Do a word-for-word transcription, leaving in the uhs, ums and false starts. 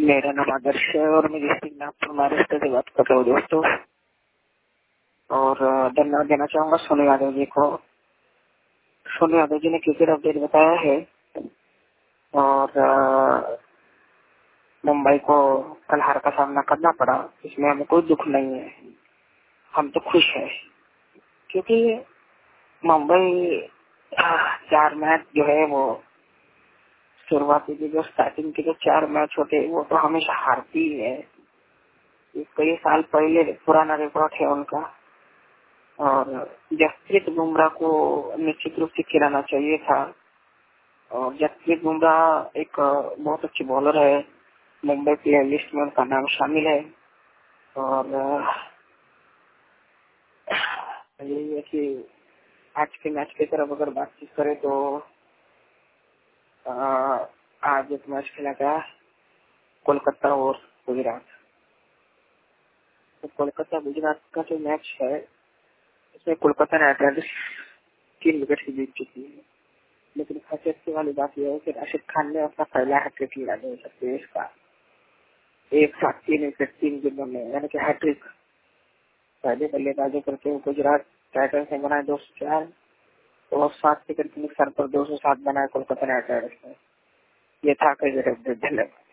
मेरा नाम आदर्श है और मैं डिस्ट्रिक्ट नागपुर महाराष्ट्र से बात कर रहा हूँ दोस्तों। और धन्यवाद देना चाहूंगा सोनू यादव जी को। सोनू यादव जी ने क्रिकेट अपडेट बताया है और अ, मुंबई को कल हार का सामना करना पड़ा, इसमें हमें कोई दुख नहीं है, हम तो खुश है क्योंकि मुंबई चार मैच जो है वो शुरुआती के जो स्टार्टिंग के जो चार मैच होते हैं वो तो हमेशा हारती ही है। कई साल पहले पुराना रिकॉर्ड है उनका और जसप्रीत बुमराह को निश्चित रूप से खिलाना चाहिए था। और जसप्रीत बुमराह एक बहुत अच्छी बॉलर है, मुंबई प्लेयर लिस्ट में उनका नाम शामिल है। और यही है कि आज के मैच की तरफ अगर बातचीत करें तो आ, आज एक मैच खेला गया कोलकाता और गुजरात। तो कोलकाता गुजरात का जो मैच है इसमें कोलकाता नाइट राइडर्स तीन विकेट से जीत चुकी है, लेकिन खासियत वाली बात यह है कि राशिद खान ने अपना पहला हैट्रिक लिया दो हजार तेईस का, एक साथ तीन विकेट तीन गेंदों में, यानी कि हैट्रिक। पहले बल्लेबाजों करके वो गुजरात टाइटंस ने बनाए दो सौ चार और सात विकेट के नुकसान पर दो सौ सात बनाए कोलकाता नाइट राइडर्स ने। ये था क्रिकेट अपडेट। धन्यवाद।